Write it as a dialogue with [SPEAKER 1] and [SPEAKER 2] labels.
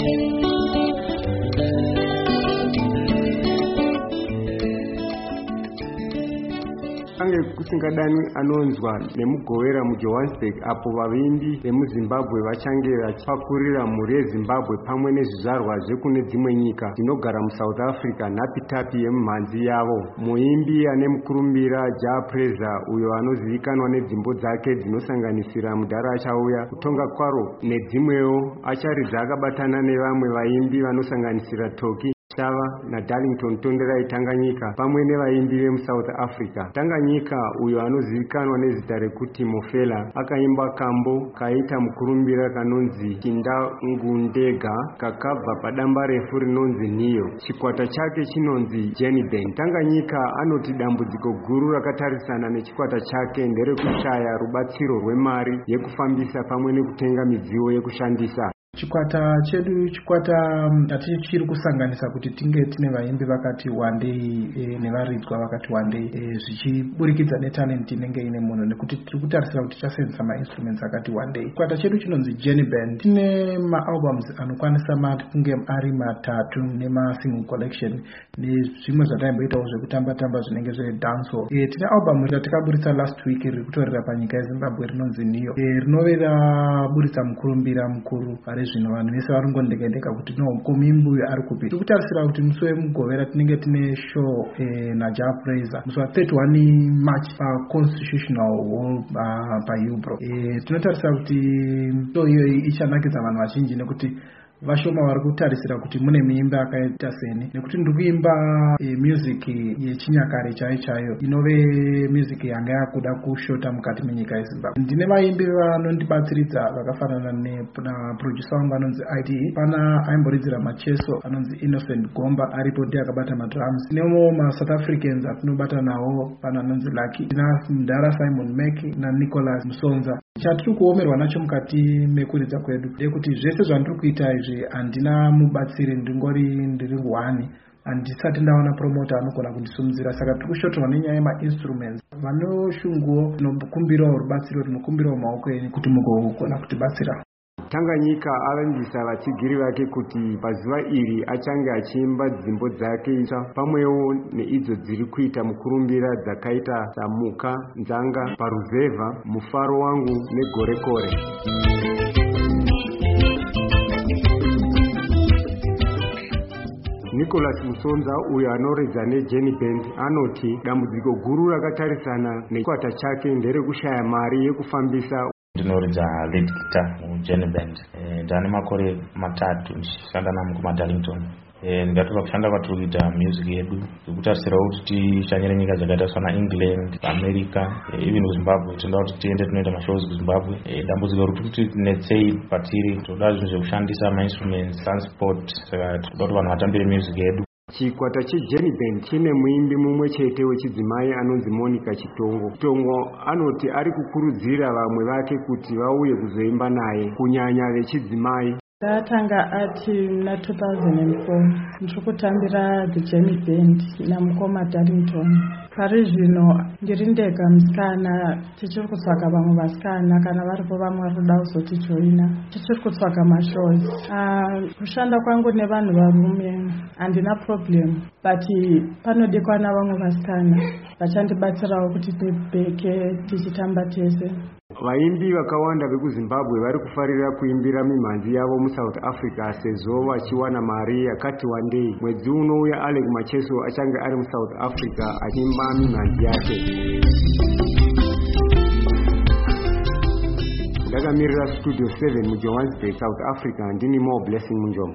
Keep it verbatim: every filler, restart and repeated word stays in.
[SPEAKER 1] Ange kusingadani anonzwa nemugowera muJohannesburg apo vavimbi vemuZimbabwe vachange vachipakurira mhuri yeZimbabwe pamwe nezvizvarwa zvekune dzimwe nyika dzinogara muSouth Africa nhapitapi yemumhanzi yavo. Muimbi ane mukurumbira Ja Preza, uyo anozivikanwa nedzimbo dzake dzinosanganisira Mudhara Achauya, Kutonga Kwaro nedzimwewo, acharidza akabatana nevamwe vaimbi vanosanganisira Toki Shava na Darlington Tonderai Tanganyika pamwe nevaimbi vemuSouth Africa. Tanganyika, uyo anozivikanwa nezita rekuti Mofela, akaimba kambo kaita mukurumbira kanonzi Chindangundega kakabva padamba refu rinonzi Niyo. Chikwata chake chinonzi Jenny Band. Tanganyika anoti dambudziko guru rakatarisana nechikwata chake nderekushaya rubatsiro rwemari yekufambisa pamwe nekutenga midziyo yekushandisa.
[SPEAKER 2] Chikwata chedu chikwata chiri kusanganisa kuti tinge tine vaimbi vakati wandei e, nevaridzwa vakati wandei e, zvichiburikidza netalent inenge ine munhu nekuti tiri kutarisira kuti tichasenzesa mainstruments akati wandei. Chikwata chedu chinonzi Jenny Band. Tine maalbums anokwanisa kunge ari matatu nemasingle collection nezvimwe zvataimboitawo zvekutamba tamba zvinenge zvedancehall. E, tine album ratakaburitsa last week riri kutorera panyika yeZimbabwe rinonzi Niyo, e, rinove raburitsa mukurumbira mukuru zvino vanhu vese varongondeka kuti no komimbu ari kupita. Tiri kutarisira kuti musi wemugovera tinenge tine show eh, naJa Preza musi wa31 March pa Constitutional Hall paUbro. Eh, tinotarisira kuti show iyo ichanakidza vanhu vazhinji nekuti vashoma vari kutarisira kuti mune muimba akaita seni nekuti ndiri kuimba e, music yechinyakare chaiyo chaiyo inove music yanga yakuda kushota mukati menyika yeZimbabwe. Ndine vaimbi vanondibatsiridza vakafanana neproducer wangu anonzi I D, pana aimboridzira macheso anonzi Innocent Gomba aripo ndiye akabata madrums. Tinewo maSouth Africans atinobata nawo pana anonzi Lucky, tina Mudhara Simon Meki na Nicholas Musonza. Chatiri kuomerwa nacho mukati mekuridza kwedu ndekuti zvese zvandiri kuita izvi handina mubatsiri, ndingori ndiri wani, handisati ndaona promoter anogona kundisumudzira, saka tiri kushotorwa nenyaya yemainstruments. Vanoshunguwo tinokumbirawo rubatsiro, tinokumbirawo maoko enyu kuti mugogona kutibatsira.
[SPEAKER 1] Tanganyika avambisa vatsigiri vake kuti pazuva iri achange achiimba dzimbo dzake itsva pamwewo neidzo dziri kuita mukurumbira dzakaita samuka, nzanga, paruzevha, mufaro wangu negorekore. Nicholas Musonza, uyo anoredza neJenny Band, anoti dambudziko guru rakatarisana nechikwata chake nderekushaya mari yekufambisa.
[SPEAKER 3] Ndinoridza lead guitar muJenny Band. E, ndane makore matatu ndichishanda namo kumaDarlington. E, ndatoka kushanda kwatiri kuita music yedu tikutarisira kuti tishanyire nyika dzakaita sana England, America, e, even kuZimbabwe. Tinoda kuti tiende tunoita mashows kuZimbabwe. E, dambudziko riri kuti netsei patiri toda zvinhu zvekushandisa mainstruments, transport, saka toda kuti vanhu vatambire music yedu.
[SPEAKER 1] Chikwata cheJenny Band chine muimbi mumwe chete wechidzimai anonzi Monica Chitongo. Chitongo anoti ari kukurudzira vamwe vake kuti vauye kuzoimba naye, kunyanya vechidzimai.
[SPEAKER 4] Ndatanga ati na two thousand four ndiri kutambira the Jenny Band namukoma Darlington. Pari zvino ndiri ndega musikana, tichiri kutsvaga vamwe vasikana kana varipo vamwe vari kuda kuzotijoina, tichiri kutsvaga mashows. Uh, kushanda kwangu nevanhu varume handina problem, but panodikwa navamwe vasikana vachandibatsirawo kuti tibheke tichitamba tese.
[SPEAKER 1] Vaimbi vakawanda vekuZimbabwe vari kufarira kuimbira mimhanzi yavo muSouth Africa sezvo vachiwana mari yakati wandei. Mwedzi unouya Alec Macheso achange ari muSouth Africa achiimba mimhanzi yake. Ndakamirira Studio seven muJohannesburg, South Africa, ndini More Blessing Munjoma.